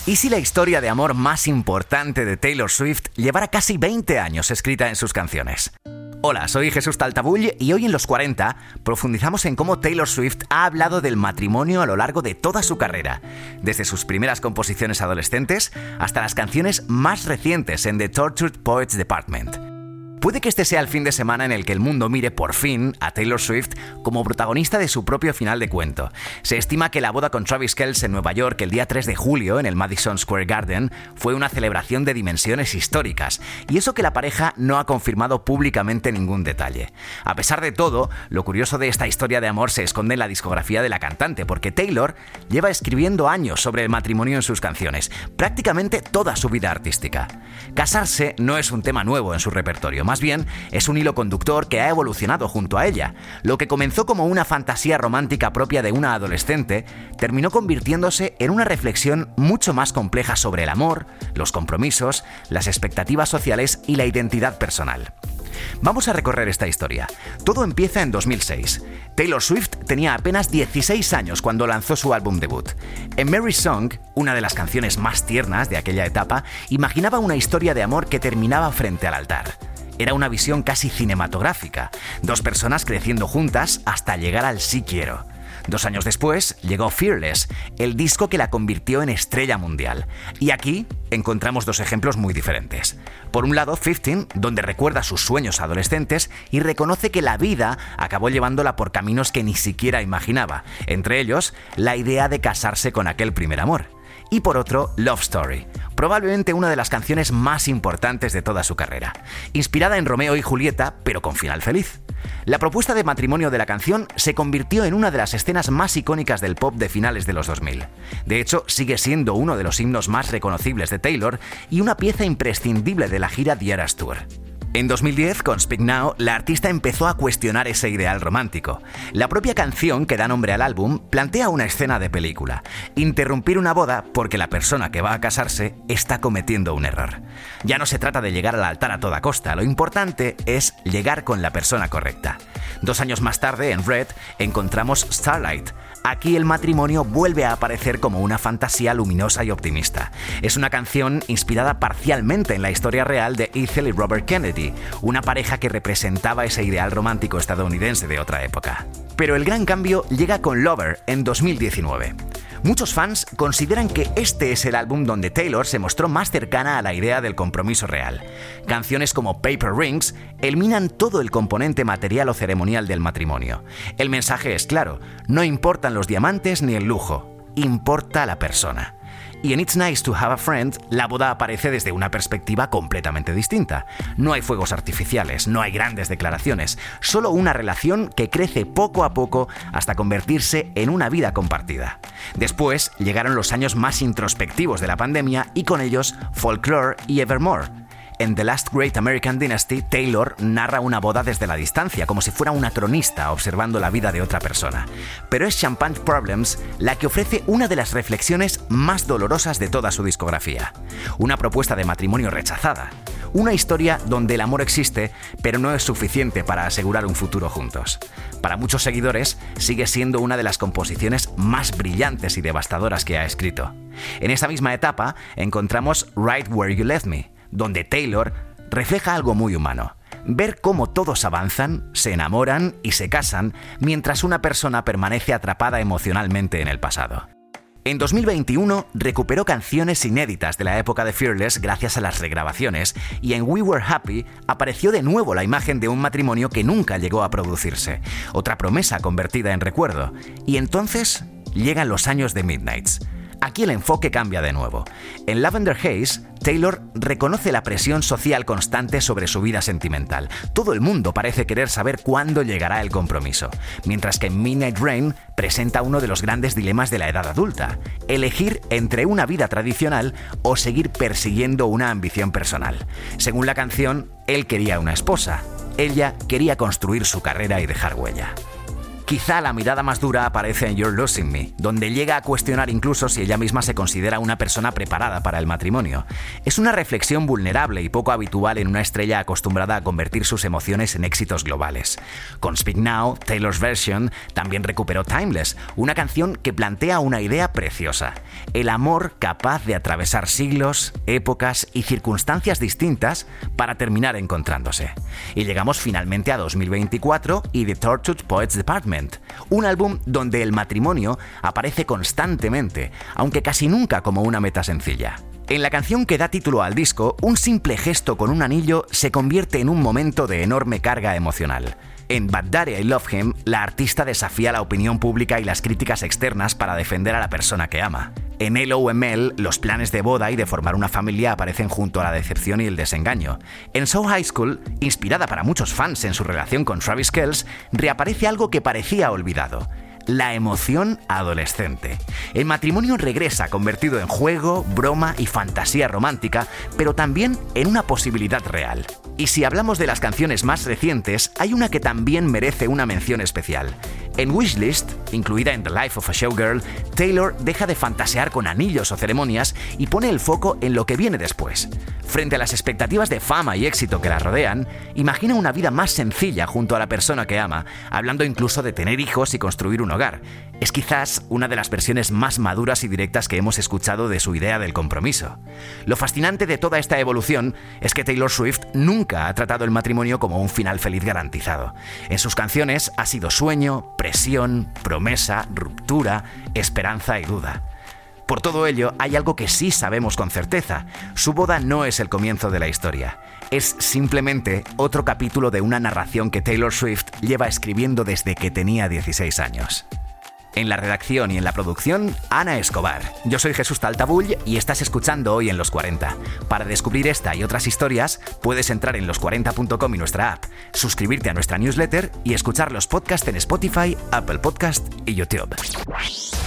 ¿Y si la historia de amor más importante de Taylor Swift llevara casi 20 años escrita en sus canciones? Hola, soy Jesús Taltabull y hoy en Los 40 profundizamos en cómo Taylor Swift ha hablado del matrimonio a lo largo de toda su carrera, desde sus primeras composiciones adolescentes hasta las canciones más recientes en The Tortured Poets Department. Puede que este sea el fin de semana en el que el mundo mire por fin a Taylor Swift como protagonista de su propio final de cuento. Se estima que la boda con Travis Kelce en Nueva York el día 3 de julio en el Madison Square Garden fue una celebración de dimensiones históricas, y eso que la pareja no ha confirmado públicamente ningún detalle. A pesar de todo, lo curioso de esta historia de amor se esconde en la discografía de la cantante, porque Taylor lleva escribiendo años sobre el matrimonio en sus canciones, prácticamente toda su vida artística. Casarse no es un tema nuevo en su repertorio, más bien es un hilo conductor que ha evolucionado junto a ella. Lo que comenzó como una fantasía romántica propia de una adolescente terminó convirtiéndose en una reflexión mucho más compleja sobre el amor, los compromisos, las expectativas sociales y la identidad personal. Vamos a recorrer esta historia. Todo empieza en 2006. Taylor Swift tenía apenas 16 años cuando lanzó su álbum debut. En Mary's Song, una de las canciones más tiernas de aquella etapa, imaginaba una historia de amor que terminaba frente al altar. Era una visión casi cinematográfica, dos personas creciendo juntas hasta llegar al sí quiero. 2 años después llegó Fearless, el disco que la convirtió en estrella mundial. Y aquí encontramos dos ejemplos muy diferentes. Por un lado, 15, donde recuerda sus sueños adolescentes y reconoce que la vida acabó llevándola por caminos que ni siquiera imaginaba, entre ellos la idea de casarse con aquel primer amor. Y por otro, Love Story, probablemente una de las canciones más importantes de toda su carrera, inspirada en Romeo y Julieta, pero con final feliz. La propuesta de matrimonio de la canción se convirtió en una de las escenas más icónicas del pop de finales de los 2000. De hecho, sigue siendo uno de los himnos más reconocibles de Taylor y una pieza imprescindible de la gira The Eras Tour. En 2010, con Speak Now, la artista empezó a cuestionar ese ideal romántico. La propia canción que da nombre al álbum plantea una escena de película: interrumpir una boda porque la persona que va a casarse está cometiendo un error. Ya no se trata de llegar al altar a toda costa, lo importante es llegar con la persona correcta. 2 años más tarde, en Red, encontramos Starlight. Aquí el matrimonio vuelve a aparecer como una fantasía luminosa y optimista. Es una canción inspirada parcialmente en la historia real de Ethel y Robert Kennedy, una pareja que representaba ese ideal romántico estadounidense de otra época. Pero el gran cambio llega con Lover en 2019. Muchos fans consideran que este es el álbum donde Taylor se mostró más cercana a la idea del compromiso real. Canciones como Paper Rings eliminan todo el componente material o ceremonial del matrimonio. El mensaje es claro: no importan los diamantes ni el lujo, importa la persona. Y en It's Nice to Have a Friend, la boda aparece desde una perspectiva completamente distinta. No hay fuegos artificiales, no hay grandes declaraciones, solo una relación que crece poco a poco hasta convertirse en una vida compartida. Después llegaron los años más introspectivos de la pandemia y con ellos Folklore y Evermore. En The Last Great American Dynasty, Taylor narra una boda desde la distancia, como si fuera una cronista observando la vida de otra persona. Pero es Champagne Problems la que ofrece una de las reflexiones más dolorosas de toda su discografía. Una propuesta de matrimonio rechazada. Una historia donde el amor existe, pero no es suficiente para asegurar un futuro juntos. Para muchos seguidores, sigue siendo una de las composiciones más brillantes y devastadoras que ha escrito. En esa misma etapa, encontramos Right Where You Left Me, donde Taylor refleja algo muy humano: ver cómo todos avanzan, se enamoran y se casan mientras una persona permanece atrapada emocionalmente en el pasado. En 2021 recuperó canciones inéditas de la época de Fearless gracias a las regrabaciones, y en We Were Happy apareció de nuevo la imagen de un matrimonio que nunca llegó a producirse, otra promesa convertida en recuerdo. Y entonces llegan los años de Midnights. Aquí el enfoque cambia de nuevo. En Lavender Haze, Taylor reconoce la presión social constante sobre su vida sentimental. Todo el mundo parece querer saber cuándo llegará el compromiso, mientras que en Midnight Rain presenta uno de los grandes dilemas de la edad adulta: elegir entre una vida tradicional o seguir persiguiendo una ambición personal. Según la canción, él quería una esposa, ella quería construir su carrera y dejar huella. Quizá la mirada más dura aparece en You're Losing Me, donde llega a cuestionar incluso si ella misma se considera una persona preparada para el matrimonio. Es una reflexión vulnerable y poco habitual en una estrella acostumbrada a convertir sus emociones en éxitos globales. Con Speak Now, Taylor's Version también recuperó Timeless, una canción que plantea una idea preciosa: el amor capaz de atravesar siglos, épocas y circunstancias distintas para terminar encontrándose. Y llegamos finalmente a 2024 y The Tortured Poets Department, un álbum donde el matrimonio aparece constantemente, aunque casi nunca como una meta sencilla. En la canción que da título al disco, un simple gesto con un anillo se convierte en un momento de enorme carga emocional. En Bad Daddy I Love Him, la artista desafía la opinión pública y las críticas externas para defender a la persona que ama. En LOML, los planes de boda y de formar una familia aparecen junto a la decepción y el desengaño. En So High School, inspirada para muchos fans en su relación con Travis Kelce, reaparece algo que parecía olvidado: la emoción adolescente. El matrimonio regresa convertido en juego, broma y fantasía romántica, pero también en una posibilidad real. Y si hablamos de las canciones más recientes, hay una que también merece una mención especial. En Wishlist, incluida en The Life of a Showgirl, Taylor deja de fantasear con anillos o ceremonias y pone el foco en lo que viene después. Frente a las expectativas de fama y éxito que la rodean, imagina una vida más sencilla junto a la persona que ama, hablando incluso de tener hijos y construir un hogar. Es quizás una de las versiones más maduras y directas que hemos escuchado de su idea del compromiso. Lo fascinante de toda esta evolución es que Taylor Swift nunca ha tratado el matrimonio como un final feliz garantizado. En sus canciones ha sido sueño, presión, promesa, ruptura, esperanza y duda. Por todo ello, hay algo que sí sabemos con certeza: su boda no es el comienzo de la historia. Es simplemente otro capítulo de una narración que Taylor Swift lleva escribiendo desde que tenía 16 años. En la redacción y en la producción, Ana Escobar. Yo soy Jesús Taltabull y estás escuchando Hoy en los 40. Para descubrir esta y otras historias, puedes entrar en los40.com y nuestra app, suscribirte a nuestra newsletter y escuchar los podcasts en Spotify, Apple Podcast y YouTube.